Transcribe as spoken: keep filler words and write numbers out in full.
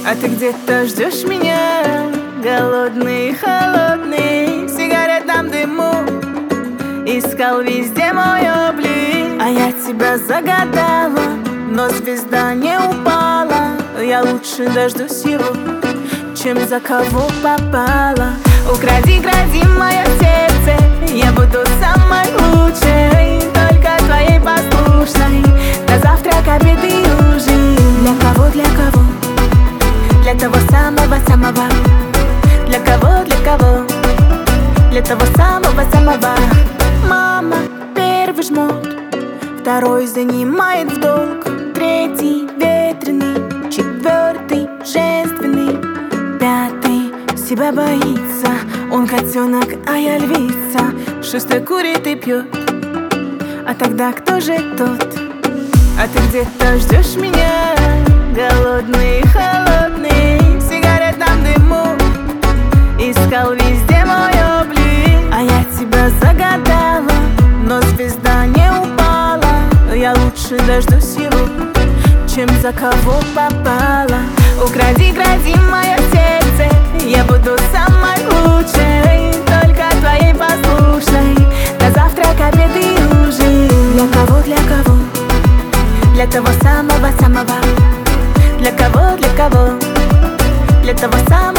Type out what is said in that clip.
А ты где-то ждешь меня, голодный, холодный, в сигаретном дыму. Искал везде мой облик, а я тебя загадала, но звезда не упала. Я лучше дождусь его, чем за кого попала. Укради, кради мое сердце, я буду самой лучшей, только твоей послушной. На завтрак, обед и ужин. Для кого, для кого? Для того самого-самого. Для кого, для кого? Для того самого-самого. Мама, первый жмот, второй занимает в долг, третий ветреный, четвертый женственный, пятый себя боится. Он котенок, а я львица. Шестой курит и пьет. А тогда кто же тот? А ты где-то ждешь меня, голодный, холодный, в сигаретном дыму. Искал везде мой облик, а я тебя загадала, но звезда не упала. Я лучше дождусь его, чем за кого попала. Укради, кради мое сердце, я буду самой лучшей, только твоей послушной. На завтрак, обед и ужин. Для кого, для кого? Для того самого-самого. Для кого, для кого? Для того самого.